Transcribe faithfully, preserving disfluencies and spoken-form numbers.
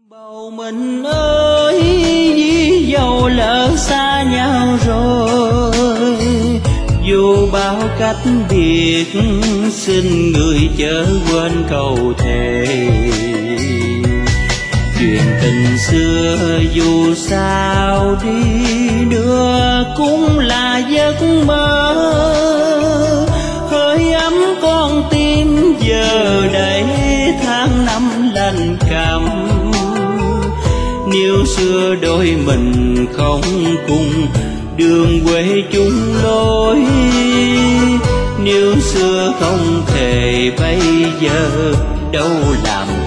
Bầu mình ơi, ví dầu lỡ xa nhau rồi, dù bao cách biệt, xin người chớ quên câu thề. Chuyện tình xưa dù sao đi nữa cũng là giấc mơ, hơi ấm con tim giờ đây tháng năm lạnh căm. Nếu xưa đôi mình không cùng đường quê chung lối, nếu xưa không thể bây giờ đâu làm